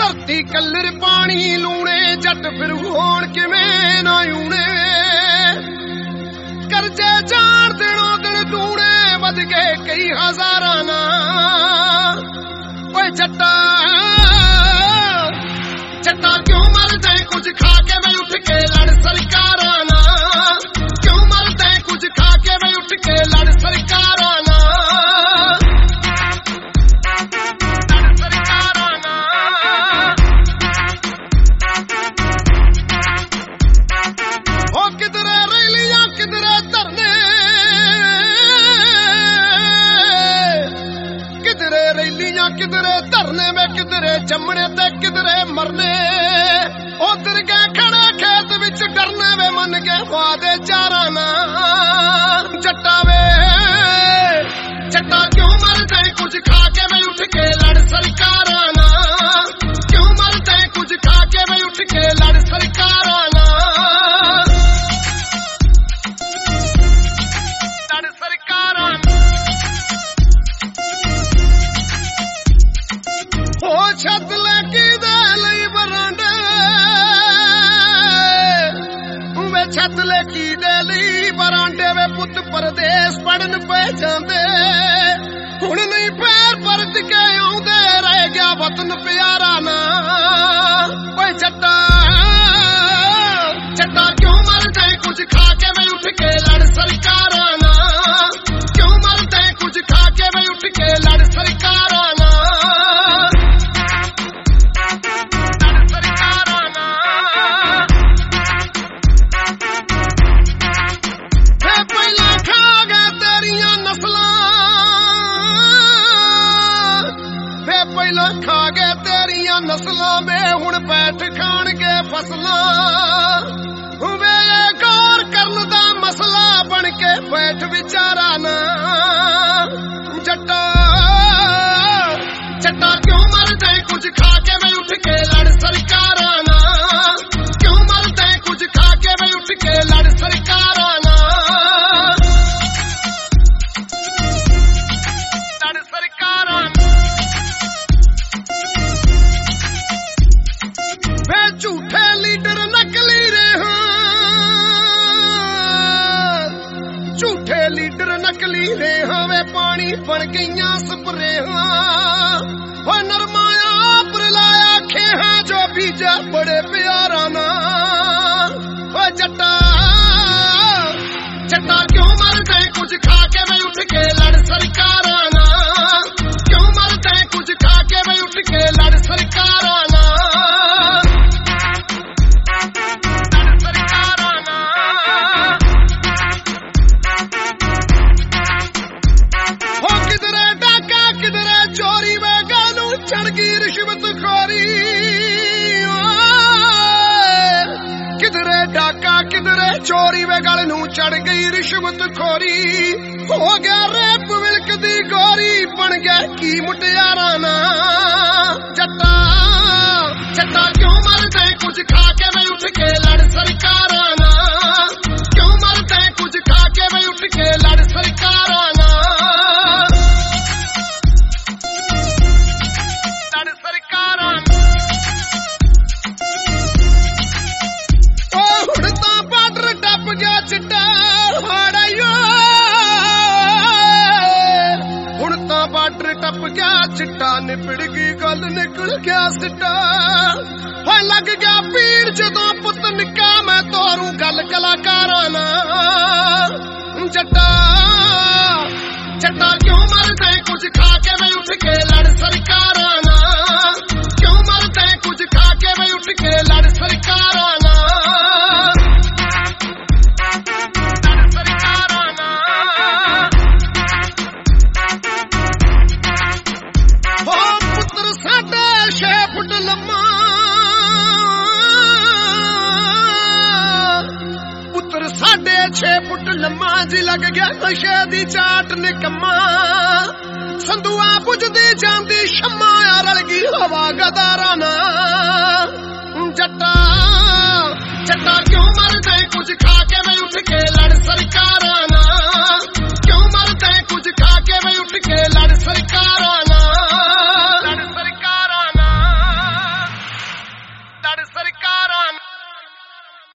ਧਰਤੀ ਕੱਲਰ ਪਾਣੀ ਲੂਣੇ ਜੱਟ ਫਿਰ ਹੋਣ ਕਿਵੇਂ ਨਾ ਊਣੇ ਕਰਜ਼ੇ ਜਾਣ ਦਿਨੋਂ ਦਿਨ ਦੂਣੇ ਵੱਧ ਗਏ ਕਈ ਹਜ਼ਾਰਾਂ ਨਾ ਓਏ ਜੱਟਾ ਜੱਟਾ ਕਿਉਂ ਮਰਦਾ ਕੁਝ ਖਾ ਕੇ ਮੈਂ ਉੱਠ ਕੇ ਲੜ ਸਰਕਾਰਾਂ ਨਾ ਕਿਉਂ ਮਰਦਾ ਕੁਝ ਖਾ ਕੇ ਮੈਂ ਉੱਠ ਕੇ ਲੜ ਸਰਕਾਰਾਂ ਨਾ किधरे धरने में किधरे जमने ते किधरे मरने उधर गए खड़े खेत विच डरने वे मन गए वादे चारा ना जट्टा वे जट्टा क्यों मरते कुछ खा के मैं उठ के लड़ सरकारा ना क्यों मरते कुछ खा के मैं उठ के लड़ सरकारा ना लड़ सरकारा छत लेके दे लई बरांडे वे छत लेके दे लई बरांडे वे पुत परदेस पढ़न पे जांदे हुण नहीं पैर परत के आउंदे रह गया वतन प्यारा ना ओए जट्टा जट्टा क्यों मरदे कुछ खा के मैं उठ के लड़ सरकारा ना क्यों मरदे कुछ खा के मैं उठ के लड़ सरकारा ना खा गए तेरिया नस्लां में हुण बैठ खाण के फसलां वे गौर करन दा मसला बन के बैठ विचारा ना जट्टा जट्टा क्यों मरदे कुछ खा के मैं उठ के लड़ सरकारा ना क्यों मरदे कुछ खा के मैं उठ के लड़ सरकारा ना लड़ सरकारा वे झूठे लीडर नकली रहे झूठे लीडर नकली रहे वे पानी बन गईया स्प्रे वो नरमाया लाया खे हैं जो बीजा बड़े प्यारा ना वो जट्टा जट्टा क्यों मरदे कुछ खा के मैं उठ के लड़ सरकारा ना क्यों मरदे कुछ खा के मैं उठ के लड़ सरकारा ना चढ़ गई रिश्वत खोरी किधरे डाका किधरे चोरी वे गल नू चढ़ गई रिश्वत खोरी हो गया रेप विलक दी गोरी बन गया की मुटियारा ना जट्टा जट्टा क्यों मरदे कुछ खा के मैं उठ के लड़ सरकारा ना क्यों मरदे कुछ खा के मैं उठ के लड़ सरकारा ना चिट्टा हाड़ाइयो हुण तां बार्डर टप गया चिट्टा निपड़ गई गल निकल गया सिट्टा होए लग गया पीड़ जदों पुत निक्का मैं तोरू गल कलाकारा ना जट्टा जट्टा क्यों मरदे कुछ खा के मैं उठ के लड़ सरकारा ना क्यों मरदे कुछ खा के मैं उठ के लड़ सरकारा ना पुत्र 6.5 फुट लम्मा जी लग गया नशे दी चाट निकम्मा संदूआ बुझदी जांदी शम्मा रल गई हवा गदारा ना